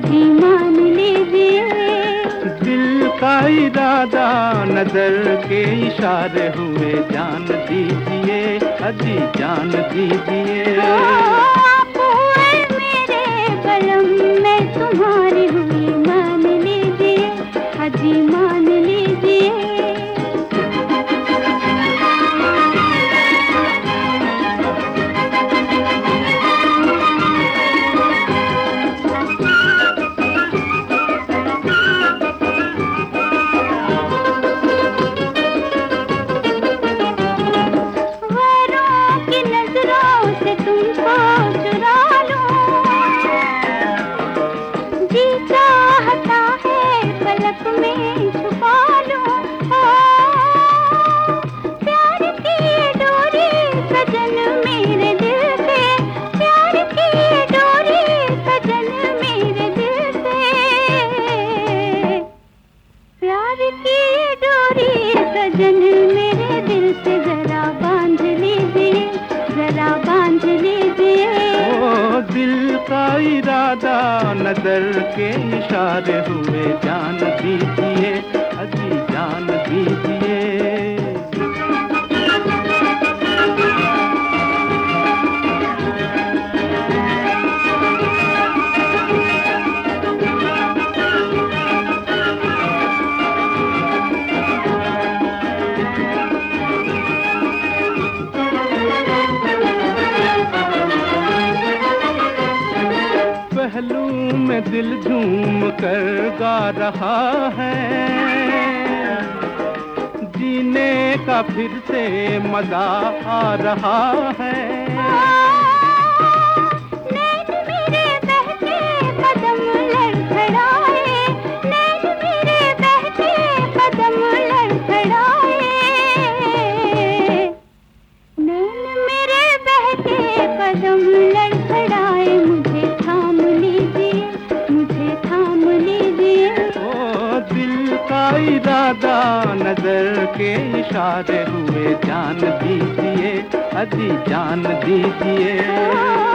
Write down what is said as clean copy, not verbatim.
अजी मान लीजिए। दिल का इरादा नजर के इशारे हुए, जान दीजिए अजी जान दीजिए। आप हुए मेरे बलम, मैं तुम्हारी हुई, मान लीजिए अजी मान लीजिए। तुमको चुरा लूं, जी चाहता है पलक में छुपा लूं। प्यार की डोरी सजन मेरे दिल से, प्यार की डोरी सजन मेरे दिल से, प्यार की डोरी सजन मेरे दिल से, जरा बांध लीजिए, जरा बांध लीजिए। ओ दिल का इरादा नजर के इशारे हुए, जान दीजिए अजी जान दीजिए। पहलू में दिल झूम कर गा रहा है, जीने का फिर से मजा आ रहा है। नैन मेरे बहके कदम लड़खड़ाए, नैन मेरे बहके कदम लड़खड़ाए, नैन मेरे बहके कदम लड़खड़ाए। मुझे थाम लीजिए, मुझे थाम लीजिए। ओ दिल का इरादा नजर के इशारे हुए, जान दीजिए अजी जान दीजिए।